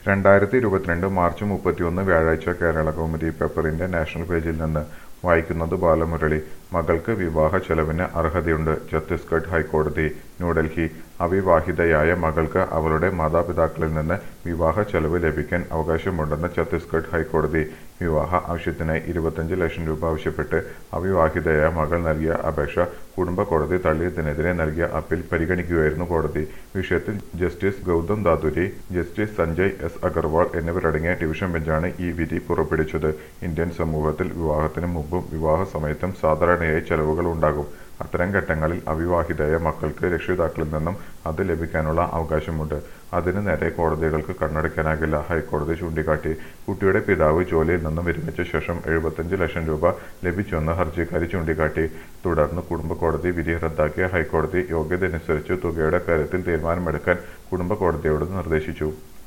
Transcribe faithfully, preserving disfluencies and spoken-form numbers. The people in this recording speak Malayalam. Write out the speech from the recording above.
രണ്ടായിരത്തി ഇരുപത്തിരണ്ട് മാർച്ച് മുപ്പത്തിയൊന്ന് വ്യാഴാഴ്ച കേരള കൗമുദി പേപ്പറിന്റെ നാഷണൽ പേജിൽ നിന്ന് വായിക്കുന്നത് ബാലമുരളി. മകൾക്ക് വിവാഹ ചെലവിന് അർഹതയുണ്ട്. ഛത്തീസ്ഗഡ് ഹൈക്കോടതി. ന്യൂഡൽഹി. അവിവാഹിതയായ മകൾക്ക് അവളുടെ മാതാപിതാക്കളിൽ നിന്ന് വിവാഹ ചെലവ് ലഭിക്കാൻ അവകാശമുണ്ടെന്ന് ഛത്തീസ്ഗഡ് ഹൈക്കോടതി. വിവാഹ ആവശ്യത്തിനായി ഇരുപത്തഞ്ച് ലക്ഷം രൂപ ആവശ്യപ്പെട്ട് അവിവാഹിതയായ മകൾ നൽകിയ അപേക്ഷ കുടുംബ കോടതി തള്ളിയതിനെതിരെ നൽകിയ അപ്പീൽ പരിഗണിക്കുകയായിരുന്നു കോടതി. വിഷയത്തിൽ justice Gautam Daturi, justice Sanjay S Agarwal എന്നിവരടങ്ങിയ ഡിവിഷൻ ബെഞ്ചാണ് ഈ വിധി പുറപ്പെടുവിച്ചത്. ഇന്ത്യൻ സമൂഹത്തിൽ വിവാഹത്തിന് മുമ്പും വിവാഹ സമയത്തും സാധാരണയായി ചെലവുകൾ ഉണ്ടാകും. അത്തരം ഘട്ടങ്ങളിൽ അവിവാഹിതയായ മക്കൾക്ക് രക്ഷിതാക്കളിൽ നിന്നും അത് ലഭിക്കാനുള്ള അവകാശമുണ്ട്. അതിന് നേരെ കോടതികൾക്ക് കണ്ണടയ്ക്കാനാകില്ല. ഹൈക്കോടതി ചൂണ്ടിക്കാട്ടി. കുട്ടിയുടെ പിതാവ് ജോലിയിൽ നിന്നും വിരമിച്ച ശേഷം എഴുപത്തഞ്ച് ലക്ഷം രൂപ ലഭിച്ചുവെന്ന് ഹർജിക്കാരി ചൂണ്ടിക്കാട്ടി. തുടർന്ന് കുടുംബ കോടതി വിധി റദ്ദാക്കിയ ഹൈക്കോടതി യോഗ്യതയനുസരിച്ച് തുകയുടെ കാര്യത്തിൽ തീരുമാനമെടുക്കാൻ കുടുംബ കോടതിയോട് നിർദ്ദേശിച്ചു.